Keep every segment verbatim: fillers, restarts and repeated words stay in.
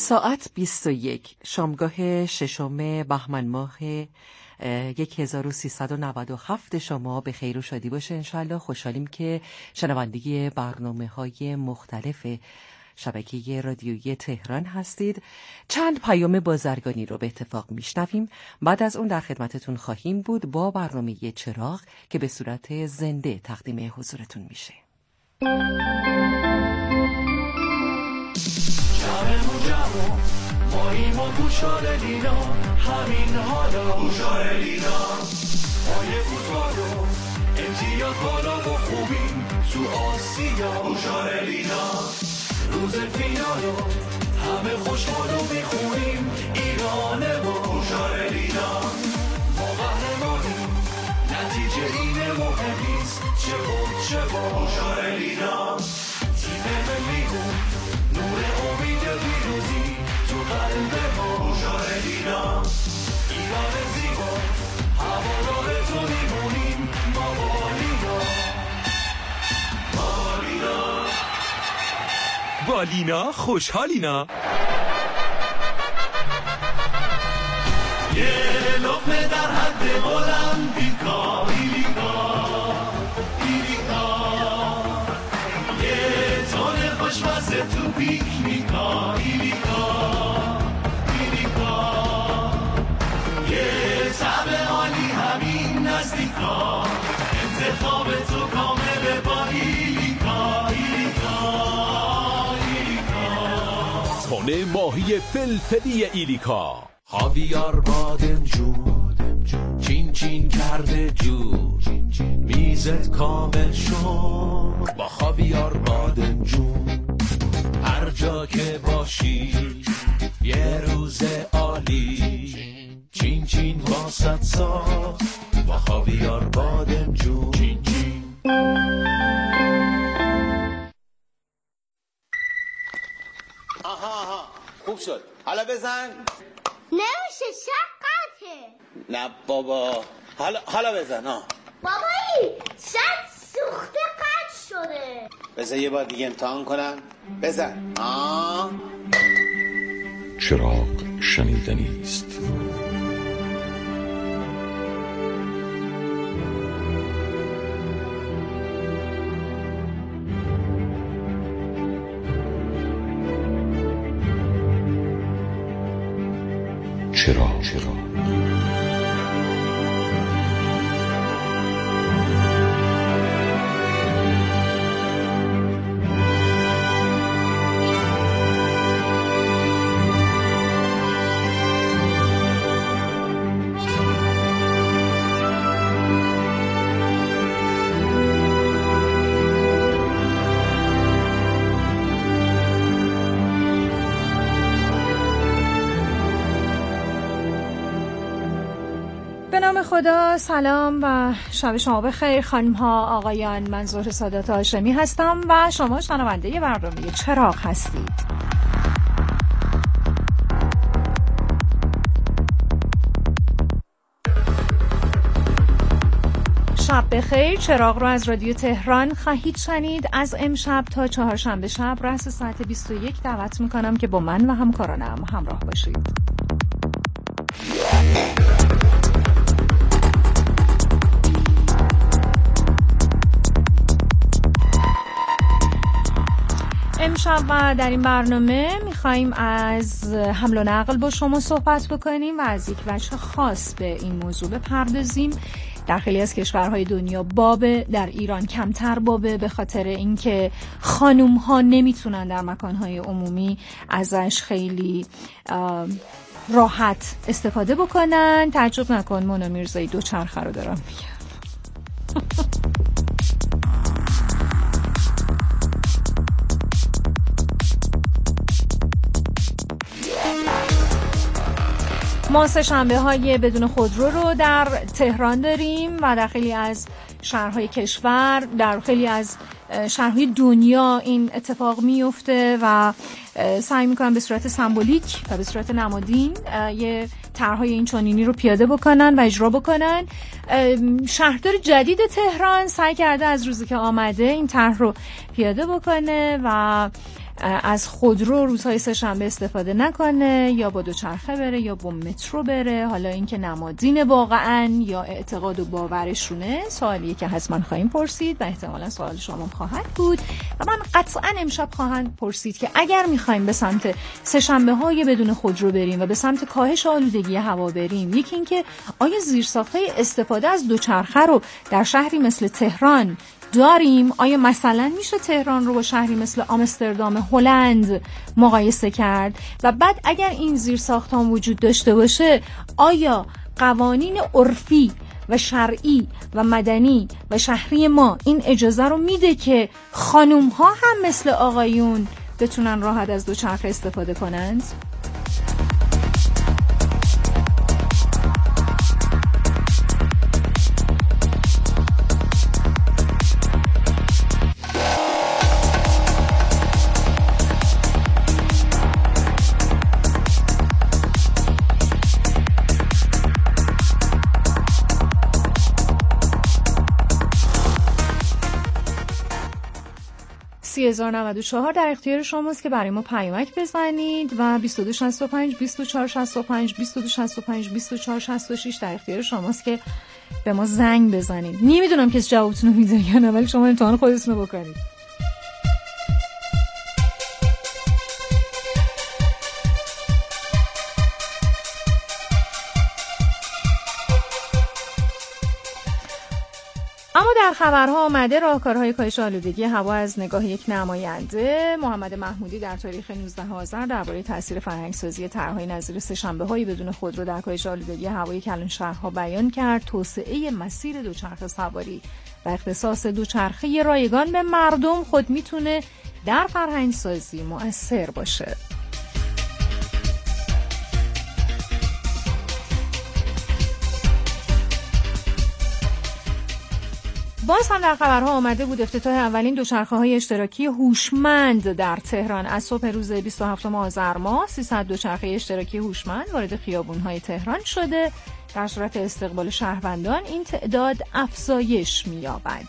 ساعت بیست و یک شامگاه ششم بهمن ماه هزار و سیصد و نود و هفت شما به خیر و شادی باشه. انشالله خوشحالیم که شنونده برنامه های مختلف شبکه رادیویی تهران هستید. چند پیام بازرگانی رو به اتفاق میشنویم، بعد از اون در خدمتتون خواهیم بود با برنامه چراغ که به صورت زنده تقدیم حضورتون میشه. ماییم و گوشار لینا همین حالا گوشار لینا پای فوتبالو امتیاز بالا و خوبیم تو آسیا گوشار لینا روز فینالو همه خوشحالو میخونیم ایرانه ما گوشار لینا ما قهرمانیم نتیجه اینه مهم نیست چه بود چه با گوشار لینا تیم ملیمون نور امید پیروزی تو قلب ما گوشار لینا ایران زیبا هوادار تو میمونیم ما با لینا با لینا با لینا خوشحالینا یه لقمه در حد المپیکا ایلیکا ایلیکا یه تونه خوشمزه تو پیکنیکا ایلیکا ایلیکا یه طبع عالی همین نزدیکا انتخاب تو کامل با ایلیکا ایلیکا ایلیکا تونه ماهی فلفلی ایلیکا خاویار بادمجون چین چین کرده جور میزت کامل شد با خاویار بادمجون هر جا که باشی یه روز عالی چین چین واسط ساخت با خاویار بادمجون چین چین. آها آها خوب شد حالا بزن. نمیشه شقته. نه بابا حالا حالا بزن. ها بابایی شاید سوخته قطع شده. بزن یه بار دیگه امتحان کنم. بزن. آه چراغ شنیدنی است. چرا چرا خدا. سلام و شب شما بخیر خانم ها آقایان، من زهره سادات هاشمی هستم و شما شنونده برنامه چراغ هستید. شب بخیر. چراغ رو از رادیو تهران خواهید شنید. از امشب تا چهارشنبه شب رأس ساعت بیست و یک دعوت میکنم که با من و همکارانم همراه باشید. امشب و در این برنامه میخواییم از حمل و نقل با شما صحبت بکنیم و از یک وجه خاص به این موضوع بپردازیم. در خیلی از کشورهای دنیا بابه، در ایران کمتر بابه، به خاطر اینکه خانوم ها نمیتونن در مکانهای عمومی ازش خیلی راحت استفاده بکنن. تعجب نکن مونا میرزایی دو چرخه رو دارم میگم. ما سه شنبه های بدون خودرو رو در تهران داریم و در خیلی از شهرهای کشور، در خیلی از شهرهای دنیا این اتفاق میفته و سعی میکنن به صورت سمبولیک و به صورت نمادین یه طرحهای این چنینی رو پیاده بکنن و اجرا بکنن. شهردار جدید تهران سعی کرده از روزی که آمده این طرح رو پیاده بکنه و از خودرو روزهای سه‌شنبه استفاده نکنه، یا با دوچرخه بره یا با مترو بره. حالا اینکه نمادین واقعا یا اعتقاد و باورشونه سوالیه که حتما خواهیم پرسید و احتمالا سوال شما خواهد بود و من قطعا امشب خواهند پرسید که اگر میخوایم به سمت سه‌شنبه های بدون خودرو بریم و به سمت کاهش آلودگی هوا بریم، یکی اینکه آیا زیرساخت‌های استفاده از دوچرخه رو در شهری مثل تهران داریم؟ آیا مثلا میشه تهران رو با شهری مثل آمستردام هلند مقایسه کرد؟ و بعد اگر این زیرساخت‌ها وجود داشته باشه، آیا قوانین عرفی و شرعی و مدنی و شهری ما این اجازه رو میده که خانوم‌ها هم مثل آقایون بتونن راحت از دوچرخه استفاده کنند؟ سی هزار و نود و چهار در اختیار شماست که برای ما پیامک بزنید و بیست و دو شصت و پنج بیست و چهار شصت و پنج بیست و دو شصت و پنج بیست و چهار شصت و شش در اختیار شماست که به ما زنگ بزنید. نمیدونم کسی جوابتون رو میده یا نه، ولی شما امتحان خودتون رو بکنید. اما در خبرها آمده راهکارهای کاهش آلودگی هوا از نگاه یک نماینده. محمد محمودی در تاریخ نوزدهم آذر درباره تاثیر فرهنگسازی طرح‌های نظیر سه‌شنبه‌های بدون خودرو در کاهش آلودگی هوای کلان شهرها بیان کرد. توسعه مسیر دوچرخه سواری و اختصاص دوچرخه رایگان به مردم خود میتونه در فرهنگسازی مؤثر باشه. باز هم در خبرها آمده بود افتتاح اولین دوچرخه‌های اشتراکی هوشمند در تهران. از صبح روز بیست و هفتم آذر ماه سیصد دوچرخه اشتراکی هوشمند وارد خیابان‌های تهران شده. در صورت استقبال شهروندان این تعداد افزایش می‌یابد.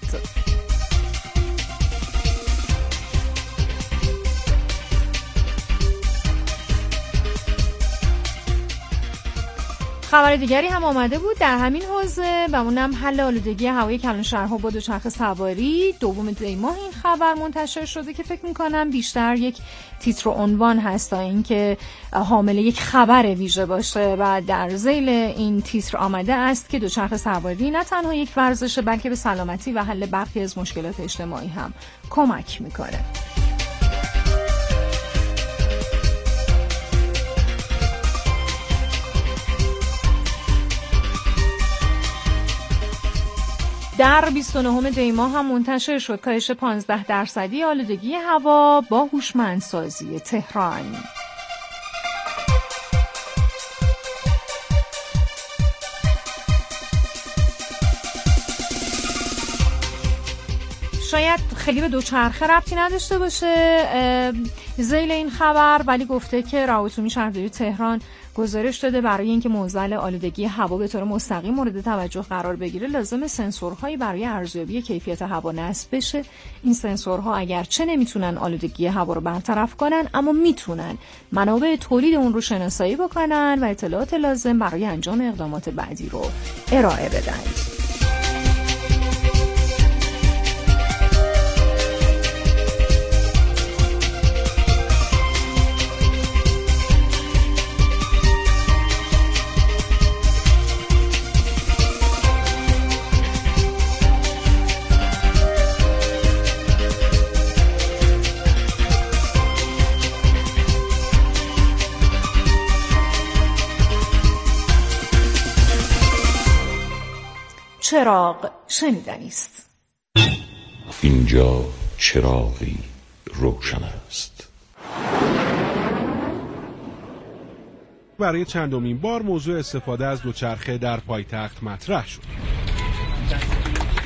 خبر دیگری هم آمده بود در همین حوزه و اونم حل آلودگی هوای کلان شهرها با دوچرخه سواری. دوم دی ماه این خبر منتشر شده که فکر می‌کنم بیشتر یک تیتر و عنوان هست تا اینکه حامل یک خبر ویژه باشه و در ذیل این تیتر آمده است که دوچرخه سواری نه تنها یک ورزشه بلکه به سلامتی و حل برخی از مشکلات اجتماعی هم کمک می‌کنه. در بیست و نهم دی ماه هم منتشر شد کاهش پانزده درصدی آلودگی هوا با هوشمندسازی تهران. شاید خیلی به دوچرخه ربطی نداشته باشه ذیل این خبر، ولی گفته که روابط عمومی شهرداری تهران گزارش داده برای اینکه معضل آلودگی هوا به طور مستقیم مورد توجه قرار بگیره لازم سنسورهایی برای ارزیابی کیفیت هوا نصب بشه. این سنسورها اگرچه نمیتونن آلودگی هوا رو برطرف کنن، اما میتونن منابع تولید اون رو شناسایی بکنن و اطلاعات لازم برای انجام اقدامات بعدی رو ارائه بدن. چراغ شنیدنی است. اینجا چراغی روشن است. برای چندمین بار موضوع استفاده از دوچرخه در پایتخت مطرح شد.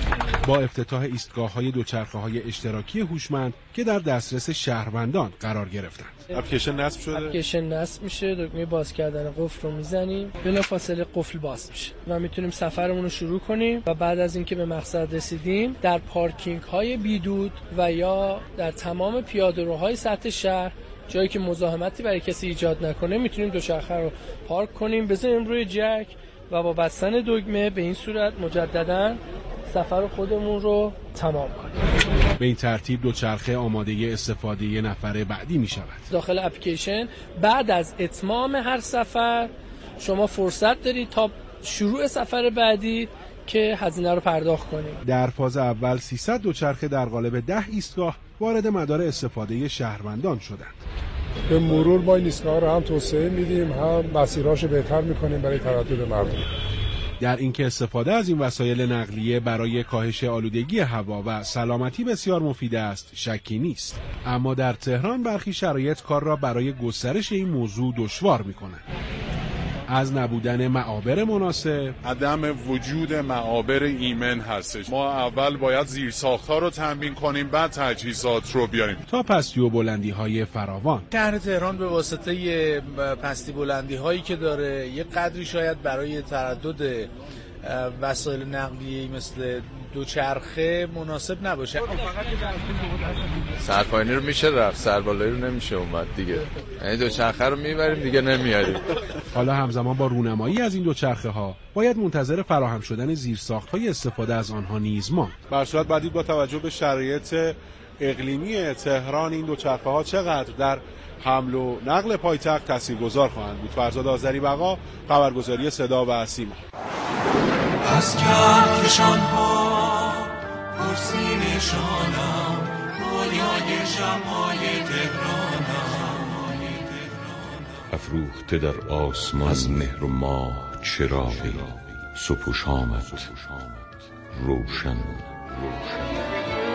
با افتتاح ایستگاه‌های دوچرخه‌های اشتراکی هوشمند که در دسترس شهروندان قرار گرفتند. اپلیکیشن نصب شده. اپلیکیشن نصب میشه، دکمه باز کردن قفل رو میزنیم، بلافاصله قفل باز میشه و میتونیم سفرمون رو شروع کنیم و بعد از اینکه به مقصد رسیدیم در پارکینگ‌های بیدود و یا در تمام پیاده‌روهای سطح شهر جایی که مزاحمتی برای کسی ایجاد نکنه میتونیم دوچرخه رو پارک کنیم، بذاریم روی جک و با بستن دکمه به این صورت مجدداً سفر خودمون رو تمام کنیم. به این ترتیب دوچرخه آماده استفاده نفر بعدی می شود. داخل اپلیکیشن بعد از اتمام هر سفر شما فرصت دارید تا شروع سفر بعدی که هزینه رو پرداخت کنید. در فاز اول سیصد دوچرخه در قالب ده ایستگاه وارد مدار استفاده شهروندان شدند. به مرور ما این ایستگاه رو هم توسعه میدیم، هم مسیرهاشو بهتر میکنیم برای تردد مردم. در اینکه استفاده از این وسایل نقلیه برای کاهش آلودگی هوا و سلامتی بسیار مفید است شکی نیست، اما در تهران برخی شرایط کار را برای گسترش این موضوع دشوار می‌کنند. از نبودن معابر مناسب، عدم وجود معابر ایمن هستش. ما اول باید زیرساخت‌ها رو تامین کنیم، بعد تجهیزات رو بیاریم. تا پستی و بلندی‌های فراوان. شهر تهران به واسطه پستی بلندی‌هایی که داره یک قدری شاید برای تردد وسایل نقلیه‌ای مثل دوچرخه مناسب نباشه. سرپایینی رو میشه رفت، سربالایی رو نمیشه اومد دیگه. یعنی دوچرخه رو میبریم دیگه نمیاریم. حالا همزمان با رونمایی از این دوچرخه ها باید منتظر فراهم شدن زیرساخت‌های استفاده از آنها نیز ماند. بر صورت بعدی با توجه به شرایط اقلیمی تهران این دوچرخه ها چقدر در حمل و نقل پایتخت تاثیرگذار خواهند بود. فرزاد آذری بقا، خبرگزاری صدا و سیما. از کهکشان ها پرسینشانم رویای شب‌های تهرانم. افروخته در آسمان از مهر و ماه چراغی، صبح و شامت روشن روشن.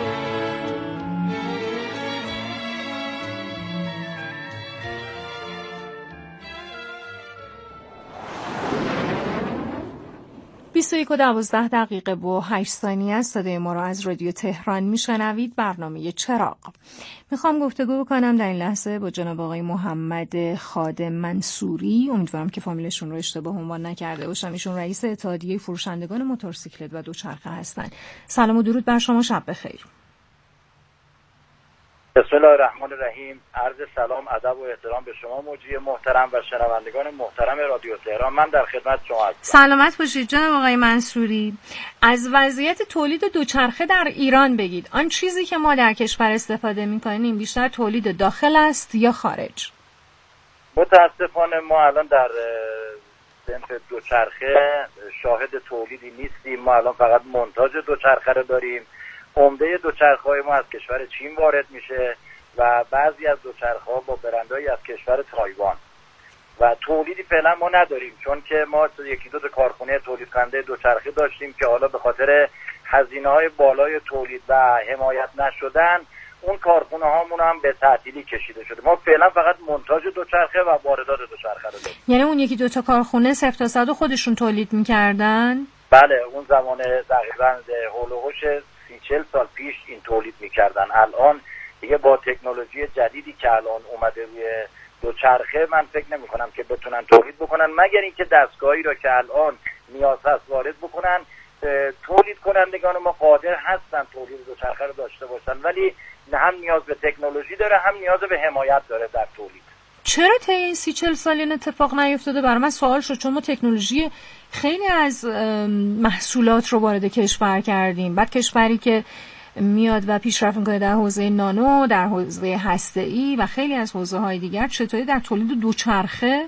بیست و یک و دوازده دقیقه و هشت ثانیه است. صدای ما را از رادیو تهران میشنوید. برنامه چراغ. میخوام گفتگو بکنم در این لحظه با جناب آقای محمد خادم منصوری. امیدوارم که فامیلشون رو اشتباه عنوان نکرده باشم. ایشون رئیس اتحادیه فروشندگان موتورسیکلت و دوچرخه هستند. سلام و درود بر شما، شب بخیر. بسم الله الرحمن الرحیم. عرض سلام، ادب و احترام به شما مجری محترم و شنوندگان محترم رادیو تهران. من در خدمت شما هستم. سلامت باشید جناب آقای منصوری. از وضعیت تولید دوچرخه در ایران بگید. آن چیزی که ما در کشور استفاده می‌کنیم بیشتر تولید داخل است یا خارج؟ متاسفانه ما الان در صنف دوچرخه شاهد تولیدی نیستیم. ما الان فقط مونتاژ دوچرخه رو داریم. عمده دوچرخه‌های ما از کشور چین وارد میشه و بعضی از دوچرخه‌ها با برندهایی از کشور تایوان و تولیدی فعلا ما نداریم، چون که ما یکی دو تا کارخونه تولید کننده دوچرخه داشتیم که حالا به خاطر هزینه‌های بالای تولید و حمایت نشدن اون کارخونه هامون هم به تعطیلی کشیده شده. ما فعلا فقط مونتاژ دوچرخه و واردات دوچرخه رو داریم. یعنی اون یکی دو تا کارخونه صفر تا صد خودشون تولید می‌کردن؟ بله، اون زمان تقریبا هول و هوش سی چهل سال پیش این تولید میکردن. الان دیگه با تکنولوژی جدیدی که الان اومده روی دوچرخه من فکر نمی کنم که بتونن تولید بکنن، مگر اینکه دستگاهی را که الان نیاز هست وارد بکنن. تولید کنندگان ما قادر هستن تولید دوچرخه رو داشته باشن، ولی هم نیاز به تکنولوژی داره هم نیاز به حمایت داره در تولید. چرا طی این سی چل سال این اتفاق نیفتاده؟ برای من سوال شد، چون ما تکنولوژی خیلی از محصولات رو وارد کشور کردیم. بعد کشوری که میاد و پیشرفت میکنه در حوزه نانو، در حوزه هسته‌ای و خیلی از حوزه‌های دیگر، چطوری در تولید دوچرخه؟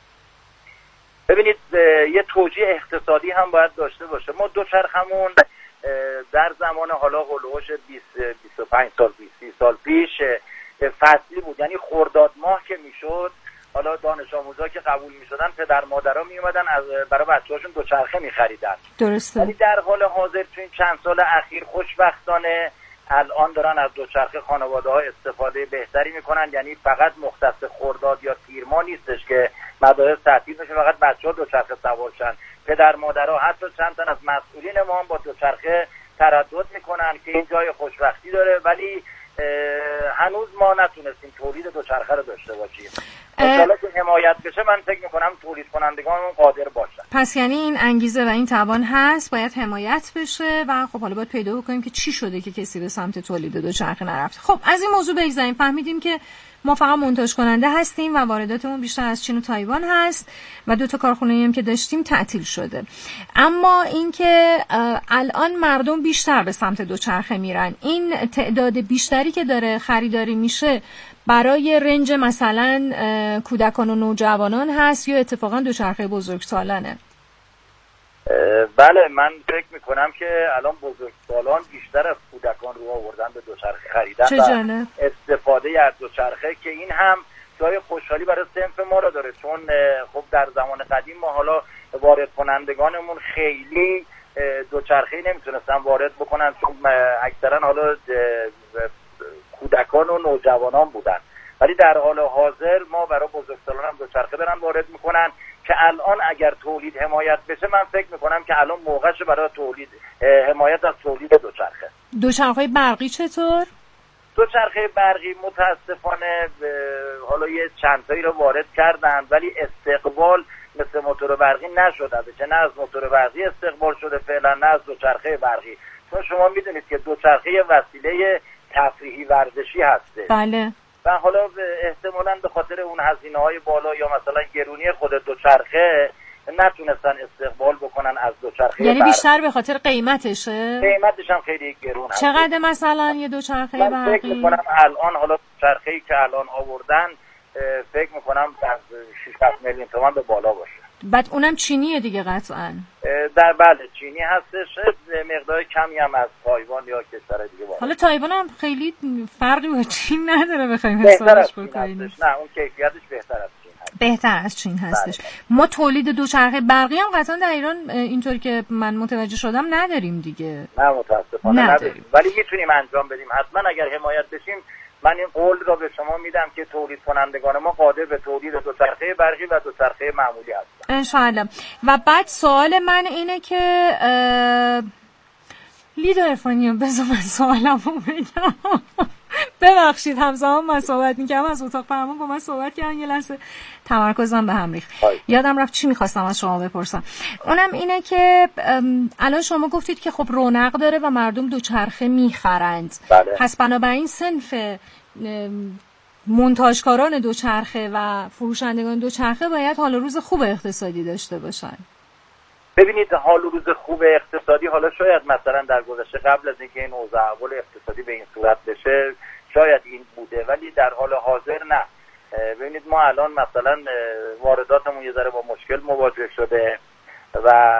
ببینید یه توجیه اقتصادی هم باید داشته باشه. ما دوچرخمون در زمان حالا هولوش بیست بیست و پنج سال بیست سال پیش فصلی بود، یعنی خرداد ماه که میشد حالا دانش آموزا که قبول میشدن پدر مادرها میومدن از برای بچه‌هاشون دوچرخه میخریدن. درسته. ولی در حال حاضر تو این چند سال اخیر خوشبختانه الان دارن از دوچرخه خانواده‌ها استفاده بهتری میکنن، یعنی فقط مختص خرداد یا تیر ماه نیستش که مدارس تعطیل بشه فقط بچه‌ها دوچرخه سوار شن. پدر مادرها حتی چند تا از مسئولین ما هم با دوچرخه تردد میکنن که این جای خوشبختی داره، ولی هنوز ما نتونستیم تولید دوچرخه رو داشته باشیم. انشالله که حمایت بشه من فکر میکنم تولید کنندگانمون قادر باشن. پس یعنی این انگیزه و این توان هست، باید حمایت بشه و خب حالا باید پیدا بکنیم که چی شده که کسی به سمت تولید دوچرخه نرفته. خب از این موضوع بگذاریم. فهمیدیم که ما فقط منتاج کننده هستیم و وارداتمون بیشتر از چین و تایوان هست و دو تا کارخونه‌ای هم که داشتیم تعطیل شده. اما اینکه الان مردم بیشتر به سمت دوچرخه میرن، این تعداد بیشتری که داره خریداری میشه برای رنج مثلا کودکان و نوجوانان هست یا اتفاقا دوچرخه بزرگسالانه؟ بله، من فکر میکنم که الان بزرگسالان بیشتر از کودکان رو آوردن به دوچرخه خریدن و استفاده از دوچرخه، که این هم جای خوشحالی برای صنف ما رو داره، چون خب در زمان قدیم ما حالا وارد کنندگانمون خیلی دوچرخه نمیتونستن وارد بکنن، چون اکثرا حالا کودکان و نوجوانان بودن، ولی در حال حاضر ما برای بزرگسالان هم دوچرخه دارن وارد میکنن که الان اگر تولید حمایت بشه من فکر میکنم که الان موقعشه برای تولید حمایت از تولید دوچرخه. دوچرخه برقی چطور؟ دوچرخه برقی متاسفانه حالا یه چند تایی رو وارد کردن ولی استقبال مثل موتور برقی نشده، چه نه از موتور برقی استقبال شده فعلا نه از دوچرخه برقی، چون شما میدونید که دوچرخه وسیله تفریحی ورزشی هسته. بله. و حالا احتمالاً به خاطر اون هزینه‌های بالا یا مثلا گرونی خود دوچرخه نتونستن استقبال بکنن از دوچرخه. یعنی بیشتر به خاطر قیمتشه؟ قیمتش هم خیلی گرون هست. چقدر مثلا یه دوچرخه برقی؟ من فکر می‌کنم الان حالا دوچرخه‌ای که الان آوردن فکر می‌کنم از شش هفت میلیون تومان به بالا باشه. بعد اونم چینیه دیگه قطعاً. در بله چینی هستش، مقدار کمی هم از تایوان یا کشور دیگه باشه. حالا تایوان هم خیلی فرقی با چین نداره بخوایم حسابش بکنیم. نه اون کیفیتش بهتر از چین هست. بهتر از چین هستش. بله. ما تولید دوچرخه برقی هم قطعاً در ایران اینطوری که من متوجه شدم نداریم دیگه. نه متاسفانه نداریم. نداریم. ولی میتونیم انجام بدیم. حتما اگر حمایت بشیم من این قول را به شما میدم که تولید کنندگان ما قادر به تولید دوچرخه برقی و دوچرخه معمولی هستن ان شاء الله. و بعد سوال من اینه که لیدا عرفانی بذار من سوالمو بگم. ببخشید همزمان من صحبت می‌کردم از اتاق فرمان با من صحبت کردن، یه لحظه تمرکزم به هم ریخت، یادم رفت چی می‌خواستم از شما بپرسم. اونم اینه که الان شما گفتید که خب رونق داره و مردم دوچرخه می‌خرند. بله. پس بنابراین صنف منتاجکاران دوچرخه و فروشندگان دوچرخه باید حال و روز خوب اقتصادی داشته باشن. ببینید حال و روز خوب اقتصادی حالا شاید مثلا در گذشته قبل از اینکه این اوضاع احوال اقتصادی به این صورت بشه شاید این بوده، ولی در حال حاضر نه. ببینید ما الان مثلا وارداتمون یه ذره با مشکل مواجه شده و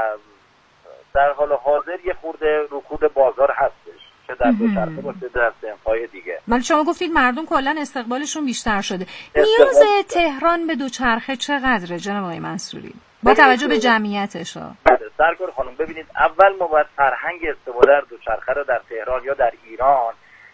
در حال حاضر یه خورده رکود بازار هستش، چه در دوچرخه باشه در صنف‌های دیگه. ولی شما گفتید مردم کلا استقبالشون بیشتر شده. نیاز تهران به دوچرخه چقدره جناب آقای منصوری؟ با توجه به جمعیتش ها. سرکار خانم ببینید اول ما باید فرهنگ استفاده از دوچرخه رو در تهران یا در ایران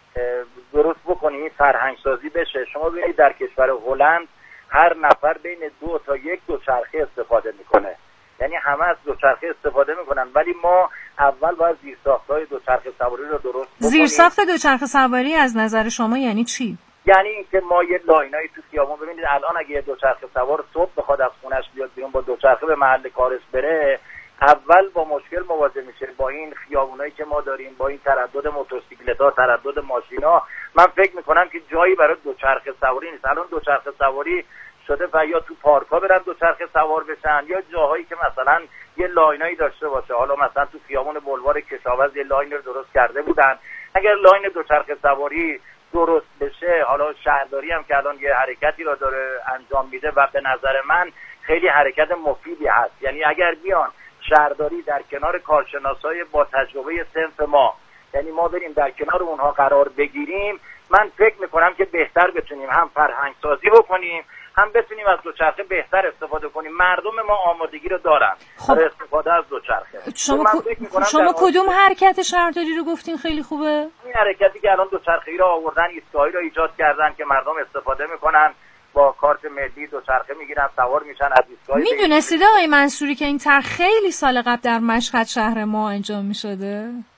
درست بکنیم، فرهنگ سازی بشه. شما ببینید در کشور هلند هر نفر بین دو تا یک دوچرخه استفاده میکنه، یعنی همه از دوچرخه استفاده میکنن، ولی ما اول باید زیرساخت‌های دوچرخه سواری رو درست بکنیم. زیرساخت دوچرخه سواری از نظر شما یعنی چی؟ یعنی اینکه ما یه لاینایی تو خیابون، ببینید الان اگه یه دوچرخه سوار صبح بخواد از خونش بیاد بیرون با دوچرخه به محل کارش بره، اول با مشکل مواجه میشه با این خیابونایی که ما داریم، با این تردد موتورسیکلت‌ها، تردد ماشینا. من فکر میکنم که جایی برای دوچرخه سواری نیست. الان دوچرخه سواری شده و یا تو پارک‌ها برن دوچرخه سوار بشن یا جاهایی که مثلا یه لاینایی داشته باشه. حالا مثلا تو خیابون بلوار کشاورز یه لاین رو درست کرده بودن. اگر لاین دوچرخه سواری درست بشه، حالا شهرداری هم که الان یه حرکتی رو داره انجام میده و به نظر من خیلی حرکت مفیدی هست. یعنی اگر بیان شهرداری در کنار کارشناسای با تجربه صنف ما، یعنی ما بریم در کنار اونها قرار بگیریم، من فکر میکنم که بهتر بتونیم هم فرهنگ سازی بکنیم، هم بتونیم از دوچرخه بهتر استفاده کنیم. مردم ما آمادگی رو دارن خب. برای استفاده از دوچرخه. شما, کو... شما کدوم حرکت شهرداری رو گفتین خیلی خوبه؟ این حرکتی که الان دوچرخه‌ای رو آوردن، ایستگاهی رو ایجاد کردن که مردم استفاده میکنن، با کارت ملی دوچرخه میگیرن سوار میشن از ایستگاه. میدونستید آقای منصوری که این طرح خیلی سال قبل در مشهد شهر ما انجام میشده؟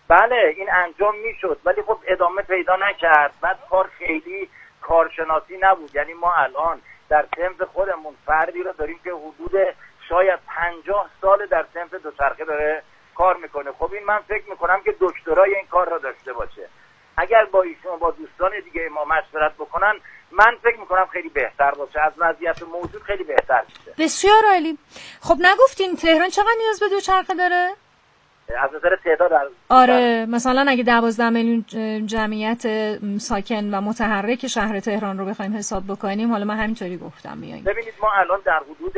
بله این انجام میشد ولی خب ادامه پیدا نکرد. بعد کار خیلی کارشناسی نبود. یعنی ما الان در صنف خودمون فردی رو داریم که حدود شاید پنجاه سال در صنف دوچرخه داره کار میکنه. خب این من فکر میکنم که دکترای این کار رو داشته باشه. اگر با ایشون با دوستان دیگه ما مشورت بکنن من فکر میکنم خیلی بهتر باشه، از وضعیت موجود خیلی بهتر میشه. بسیار عالی. خب نگفتین تهران چقدر نیاز به دوچرخه داره؟ از نظر تعداد از آره مثلا اگه دوازده میلیون جمعیت ساکن و متحرک شهر تهران رو بخوایم حساب بکنیم، حالا من همینطوری گفتم میاییم. ببینید ما الان در حدود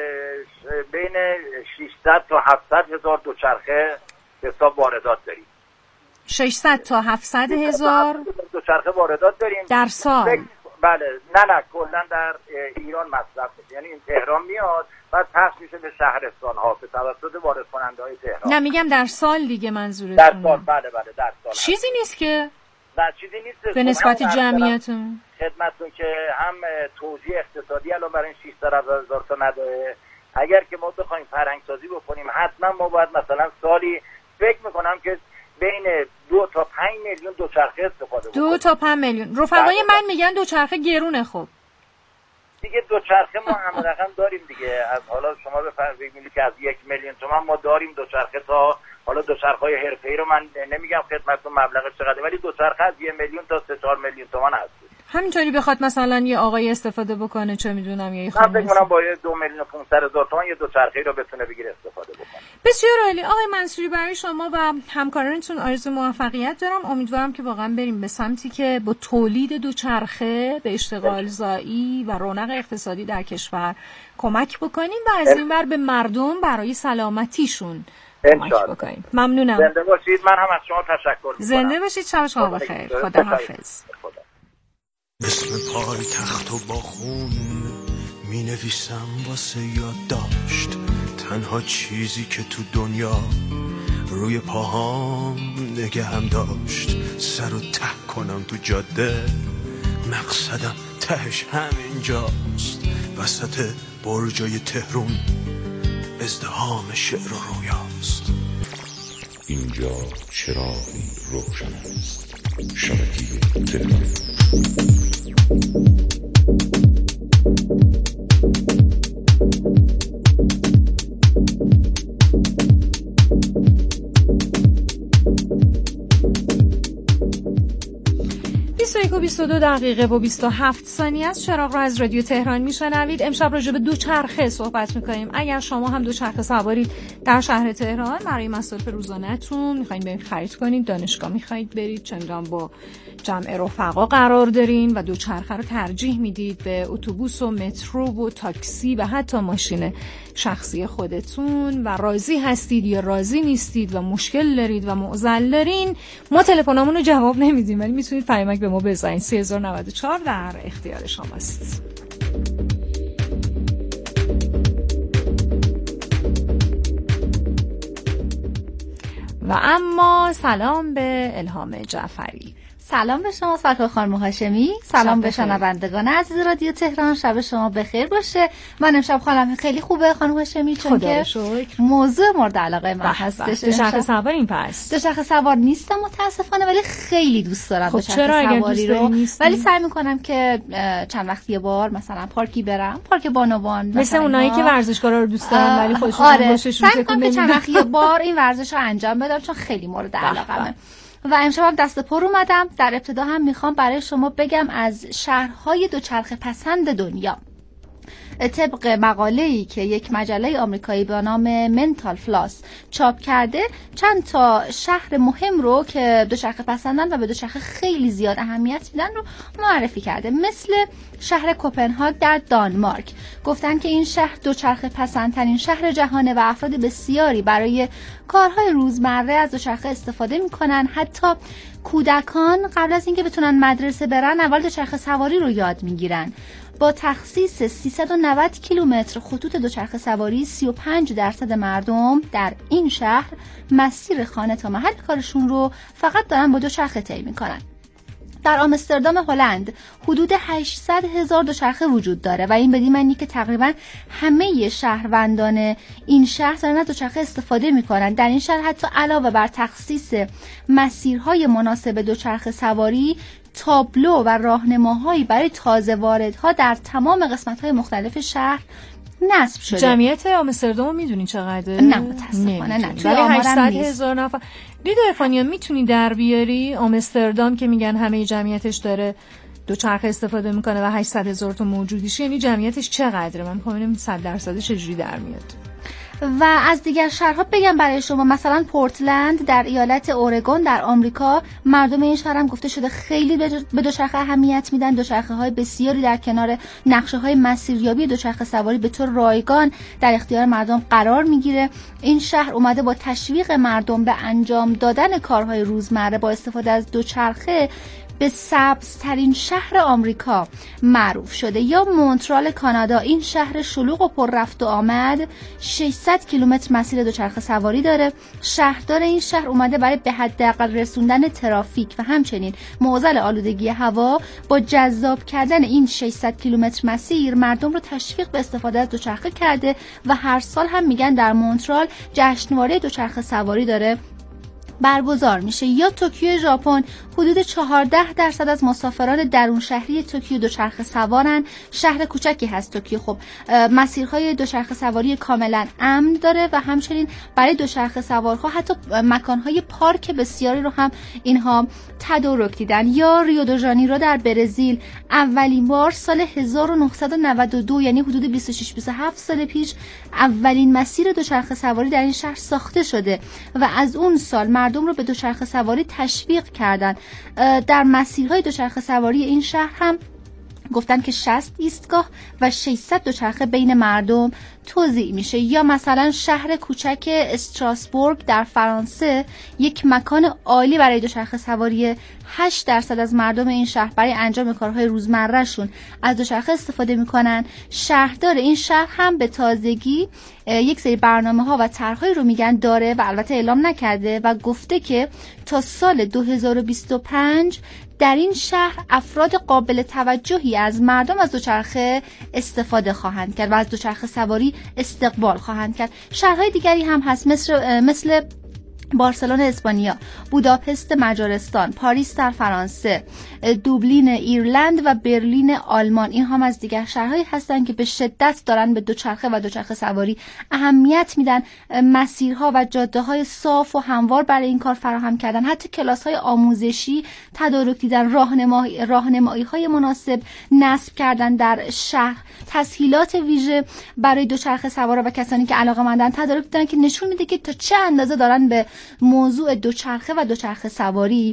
بین ششصد تا هفتصد هزار دوچرخه حساب واردات داریم. ششصد تا هفتصد هزار دوچرخه واردات داریم در سال. بله نه نه کلا در ایران مصرف میشه. یعنی این تهران میاد بعد پخش میشه به شهرستان ها به توسط وارد کننده های تهران. نه میگم در سال دیگه منظورتون. در سال بله بله در سال. چیزی نیست که نه چیزی نیست به نسبت جمعیتون. خدمتتون که هم توزیع اقتصادی الان برای ششصد هزار تا نداره. اگر که ما بخوایم فرهنگ سازی بکنیم حتما ما باید مثلا سالی فکر میکنم که بین دو تا پنج میلیون دوچرخه استفاده بکنیم. دو تا پنج میلیون. رفقای من میگن دوچرخه گرونه. خب دیگه دوچرخه ما هم رقم داریم دیگه. از حالا شما بفرمایید که از یک میلیون تومان ما داریم دوچرخه تا حالا دوچرخه‌های حرفه‌ای رو من نمیگم خدمتتون مبلغش چقدره ولی دوچرخه از یک میلیون تا سه چهار میلیون تومان هست. همینطوری بخواد مثلا یه آقای استفاده بکنه چه میدونم یه خانم من فکر کنم با دو میلیون و پانصد هزار تومان یه دوچرخه‌ای رو بتونه بگیره استفاده بکنه. بسیار عالی. آقای منصوری برای شما و همکارانتون آرزوی موفقیت دارم. امیدوارم که واقعا بریم به سمتی که با تولید دوچرخه به اشتغال زایی و رونق اقتصادی در کشور کمک بکنیم و از این ور به مردم برای سلامتیشون کمک بکنیم. ممنونم. زنده باشید. من هم از شما تشکر می‌کنم. زنده باشید. شب شما بخیر. خدا حافظ. اسم پای تخت و با خون می نویسم واسه یادداشت. تنها چیزی که تو دنیا روی پاهام نگهم داشت. سر و ته کنم تو جاده مقصدم تهش همینجاست. وسط برجای تهرون ازدحام شعر و رویاست. اینجا چراغی روشن است. شبکه تهران. بیست و یک و بیست و دو دقیقه و بیست و هفت ثانیه است. چراغ رو از رادیو تهران میشنوید. امشب راجع به دوچرخه صحبت میکنیم. اگر شما هم دوچرخه سوارید در شهر تهران برای مصارف روزانه‌تون میخواین برید خرید کنید، دانشگاه میخواید برید، چندان با جمع رفقا قرار دارین و دوچرخه رو ترجیح میدید به اتوبوس و مترو و تاکسی و حتی ماشین شخصی خودتون و راضی هستید یا راضی نیستید و مشکل دارید و معضل دارین، ما تلفنامون رو جواب نمیدیم ولی میتونید پیامک به ما بزنید. سه هزار و نود و چهار در اختیار شماست. و اما سلام به الهام جعفری. سلام به شما سرکار خانم هاشمی، سلام به شنوندگان عزیز رادیو تهران. شب شما بخیر باشه. من امشب حالم خیلی خوبه خانم هاشمی چون که موضوع مورد علاقه من هستش. دوچرخه سوار این پس دوچرخه سوار نیستم متاسفانه ولی خیلی دوست دارم دوچرخه سواری رو، ولی سعی میکنم که چند وقت یه بار مثلا پارکی برم، پارک بانوان، مثل اونایی که ورزشکارا رو دوست دارن ولی خودشون آره. باشش سعی میکنم که چند وقت یه بار این ورزش رو انجام بدم چون خیلی مورد علاقمه. و امشب هم دست پر اومدم. در ابتدا هم میخوام برای شما بگم از شهرهای دوچرخه پسند دنیا. طبق مقاله‌ای که یک مجله آمریکایی به نام منتال فلاس چاپ کرده، چند تا شهر مهم رو که دوچرخه پسندن و به دوچرخه خیلی زیاد اهمیت میدن رو معرفی کرده. مثل شهر کوپنهاگ در دانمارک. گفتن که این شهر دوچرخه پسندترین شهر جهانه و افراد بسیاری برای کارهای روزمره از دوچرخه استفاده میکنن. حتی کودکان قبل از اینکه بتونن مدرسه برن اول دوچرخه سواری رو یاد میگیرن. با تخصیص سیصد و نود کیلومتر خطوط دوچرخه سواری، سی و پنج درصد مردم در این شهر مسیر خانه تا محل کارشون رو فقط دارن با دوچرخه طی میکنن. در آمستردام هلند حدود هشتصد هزار دوچرخه وجود داره و این بدین معنی که تقریبا همه شهروندان این شهر دارن از دوچرخه استفاده میکنن. در این شهر حتی علاوه بر تخصیص مسیرهای مناسب دوچرخه سواری، تابلو و راهنماهایی برای تازه واردها در تمام قسمت‌های مختلف شهر نصب شده. جمعیت آمستردام میدونی چقدره؟ نه متاسفانه نه. توی هشتصد هزار نفر. لیدا ارفانیان میتونی در بیاری آمستردام که میگن همه جمعیتش داره دوچرخه استفاده میکنه و هشتصد هزار تا موجودیش، یعنی جمعیتش چقدره؟ من میخوام ببینم صد درصدش چجوری در میاد. و از دیگر شهرها بگم برای شما، مثلا پورتلند در ایالت اورگون در آمریکا، مردم این شهر هم گفته شده خیلی به دوچرخه اهمیت میدن. دوچرخه های بسیاری در کنار نقشه های مسیریابی دوچرخه سواری به طور رایگان در اختیار مردم قرار میگیره. این شهر اومده با تشویق مردم به انجام دادن کارهای روزمره با استفاده از دوچرخه به سبزترین شهر آمریکا معروف شده. یا مونترال کانادا، این شهر شلوغ و پر رفت و آمد ششصد کیلومتر مسیر دوچرخه سواری داره. شهردار این شهر اومده برای به حداقل رسوندن ترافیک و همچنین معضل آلودگی هوا با جذاب کردن این ششصد کیلومتر مسیر مردم رو تشویق به استفاده از دوچرخه کرده و هر سال هم میگن در مونترال جشنواره دوچرخه سواری داره برگزار میشه. یا توکیو ژاپن، حدود چهارده درصد از مسافران درون شهری توکیو دوچرخه سوارن. شهر کوچکی هست توکیو. خب مسیرهای دوچرخه سواری کاملا امن داره و همچنین برای دوچرخه سوارها حتی مکانهای پارک بسیاری رو هم اینها تدارک دیدن. یا ریو دو ژانیرو در برزیل، اولین بار سال هزار و نهصد و نود و دو یعنی حدود بیست و شش بیست و هفت سال پیش اولین مسیر دوچرخه سواری در این شهر ساخته شده و از اون سال مردم رو به دوچرخه سواری تشویق کردن. در مسیرهای دوچرخه سواری این شهر هم گفتن که شصت ایستگاه و ششصد دوچرخه بین مردم توزیع میشه. یا مثلا شهر کوچک استراسبورگ در فرانسه، یک مکان عالی برای دوچرخه سواری. هشت درصد از مردم این شهر برای انجام کارهای روزمرهشون از دوچرخه استفاده میکنن. شهردار این شهر هم به تازگی یک سری برنامه‌ها و طرح‌هایی رو میگن داره و البته اعلام نکرده و گفته که تا سال دو هزار و بیست و پنج در این شهر افراد قابل توجهی از مردم از دوچرخه استفاده خواهند کرد و از دوچرخه سواری استقبال خواهند کرد. شهرهای دیگری هم هست مثل مثل بارسلون اسپانیا، بوداپست مجارستان، پاریس در فرانسه، دوبلین ایرلند و برلین آلمان. این هم از دیگر شهرهایی هستند که به شدت دارن به دوچرخه و دوچرخه سواری اهمیت میدن. مسیرها و جاده‌های صاف و هموار برای این کار فراهم کردن. حتی کلاس‌های آموزشی تدارک دیدن، راهنمایی راهنمایی‌های مناسب نصب کردن در شهر. تسهیلات ویژه برای دوچرخه سوارا و کسانی که علاقه‌مندن تدارک دیدن که نشون میده که تا چه اندازه دارن به موضوع دوچرخه و دوچرخه سواری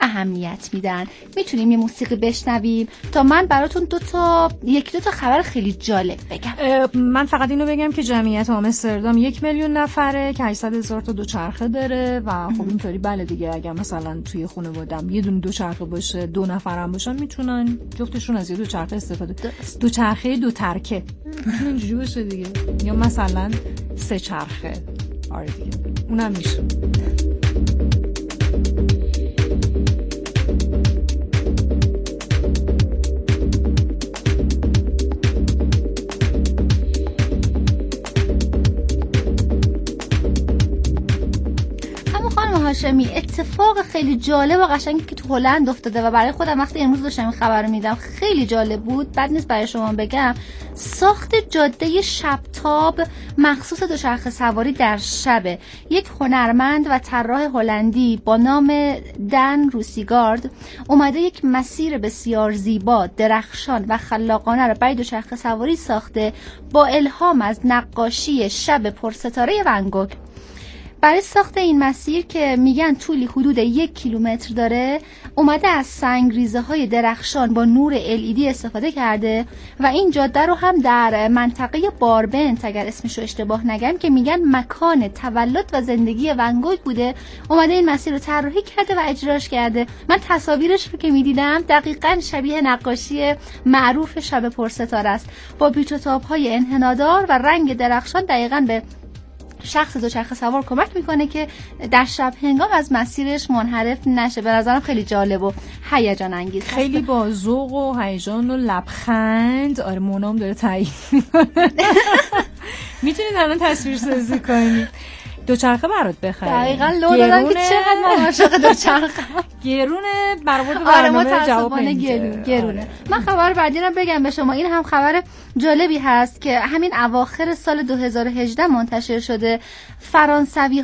اهمیت میدن. میتونیم یه موسیقی بشنویم تا من براتون دو تا یک دو تا خبر خیلی جالب بگم. من فقط اینو بگم که جمعیت آمستردام یک میلیون نفره که هشتصد هزار تا دوچرخه داره و خب اینطوری بله دیگه، اگر مثلا توی خانواده‌ام یه دونه دوچرخه باشه، دو نفرم باشن، میتونن جفتشون از یه دوچرخه استفاده کنن. دوچرخه دو ترکه میتونه اینجوری باشه دیگه، یا مثلا سه چرخه. آره دیگه اونم میشه. هاشمی، اتفاق خیلی جالب و قشنگی که تو هلند افتاده و برای خودم وقتی امروز داشتم این خبر رو میدم خیلی جالب بود. بد نیست برای شما بگم. ساخت جاده شبتاب مخصوص دوچرخه سواری در شب. یک هنرمند و طراح هلندی با نام دن روسیگارد اومده یک مسیر بسیار زیبا، درخشان و خلاقانه رو برای دوچرخه سواری ساخته با الهام از نقاشی شب پرستاره ون گوگ. برای ساخت این مسیر که میگن طولی حدود یک کیلومتر داره، اومده از سنگریزه های درخشان با نور ال ای دی استفاده کرده و این جاده رو هم در منطقه باربنت، اگر اسمشو اشتباه نگم، که میگن مکان تولد و زندگی ون گوگ بوده، اومده این مسیر رو طراحی کرده و اجراش کرده. من تصاویرش رو که میدیدم دقیقاً شبیه نقاشی معروف شب پرستاره است، با بیچ و تاب‌های انحنادار و رنگ درخشان دقیقاً به شخص دوچرخه سوار کمک میکنه که در شب هنگام از مسیرش منحرف نشه. به نظرم خیلی جالب و هیجان انگیز هست. خیلی با ذوق و هیجان و لبخند. آره مونام داره تایید میکنه. میتونید الان تصویر سازی کنید. دوچرخه برات بخرید. دقیقاً لو دادن که چقدر من عاشق دوچرخه. گرونه برآورد برنامه جواب گرونه. گرونه. من خبر بعدی رو بگم به شما. این هم خبر جالبی هست که همین اواخر سال دو هزار و هجده منتشر شده. فرانسوی